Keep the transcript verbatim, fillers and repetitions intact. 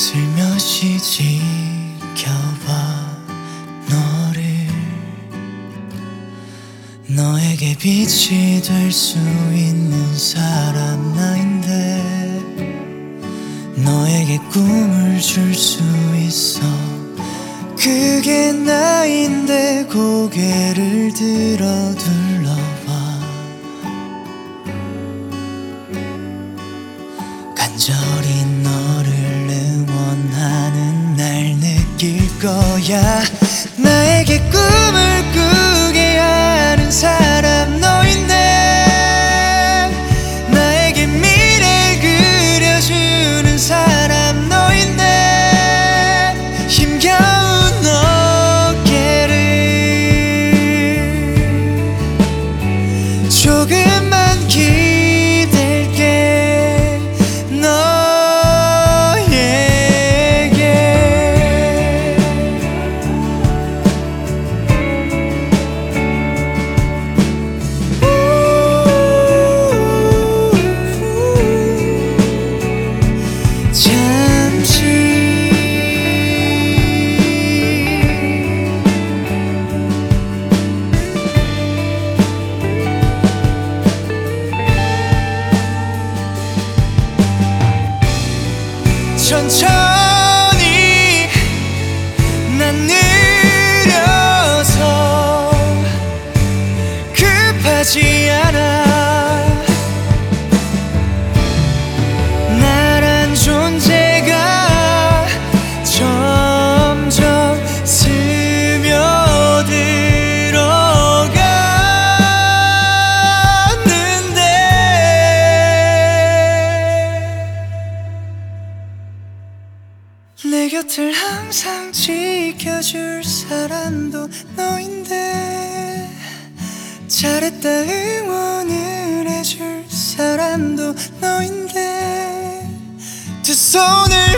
슬며시 지켜봐 너를. 너에게 빛이 될 수 있는 사람 나인데, 너에게 꿈을 줄 수 있어. 그게 나인데 고개를 들어 둘러봐. 간절히 너를 응원하는 날 느낄 거야. 나에게 꿈을 꾸게 하는 사람 너인데, 나에게 미래를 그려주는 사람 너인데, 힘겨운 어깨를 조금만 기댈게. 너에게 잠시 천천히 난 느려서 급하지 않아. 나란 존재가 점점 스며들어가는데, 내 곁을 항상 지켜줄 사람도 너인데, 잘했다 응원을 해줄 사람도 너인데, 두 손을